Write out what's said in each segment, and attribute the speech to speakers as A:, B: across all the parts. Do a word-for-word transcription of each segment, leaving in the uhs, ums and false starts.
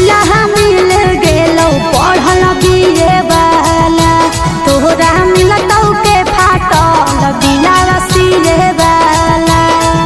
A: दुल्हा मिल गेलो पढ़ल बीए वाला तोहरा मिलतौ के फाटल बिना सिए वाला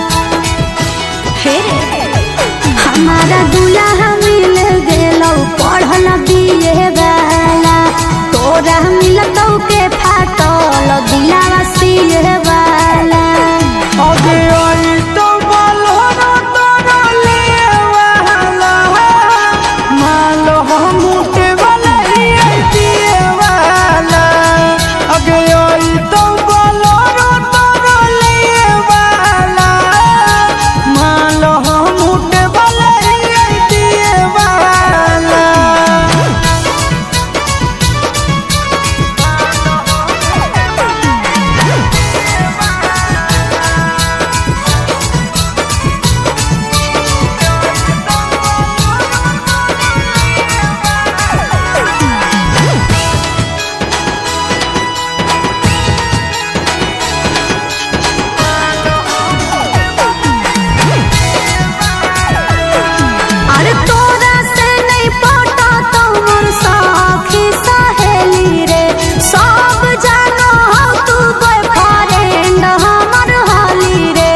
A: हे हमारा दुल्हा मिल गेलो पढ़ल बीए वाला तोहरा मिलतौ के फाटल बिना सिए वाला
B: अबे आई तो बोलो ना तोरा लिए वाला मालो हम उठे वाला ही दिए वाला अबे आई तो बोलो ना तोरा लिए वाला मालो हम उठे वाला ही दिए वाला
A: अरे तोरा से नहीं पटा तो मोर साखी सहेली रे सब जानो हो तू बॉयफ्रेंड हमर हाली रे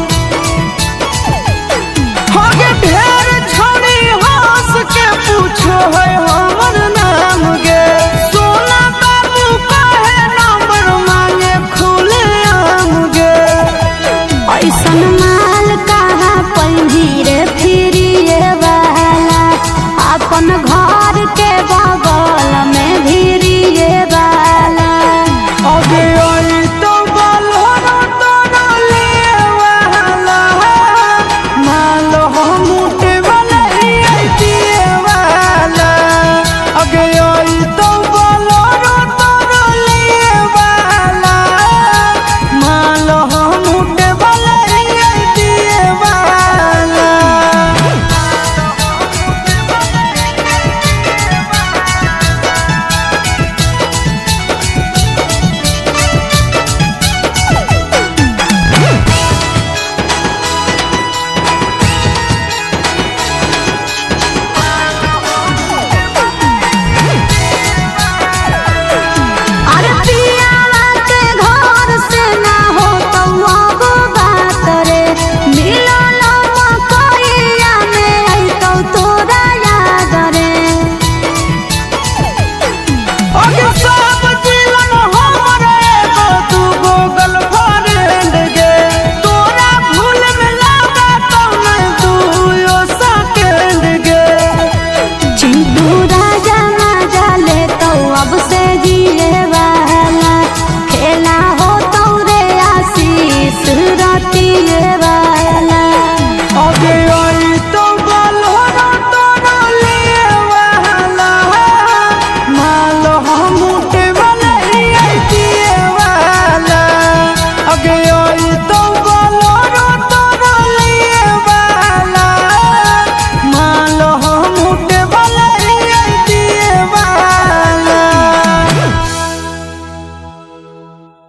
B: होगे ढेर छोड़ी हंस के पूछो है हमर नाम गे सोना बाबू कहे नंबर मांगे खुले आम गे
A: ऐसन माल कहाँ पैभी रे फिरिए वाला अपन घर के बगल में भिरिए वाला
B: अबे आई तो बोलो ना तोरा लिए वाला मालो हम उठे वाला ही दिए वाला अबे आई तो बोलो ना तोरा लिए वाला मालो हम उठे वाला ही दिए वाला
A: अरे पियावा के घर से ना हो तो अब बात रे मिलल मकइया में अइतौ तोरा याद रे
B: अगे सब जीवन हमरे एगो दूगो गर्लफ्रेंड गे तोरा भूल में लगा तो मैं दुयो सेकंड गे
A: चिंटू राजा मजा लेतौ अब से जिए वाला खेला हो तो रे आशीष रतिए वाला।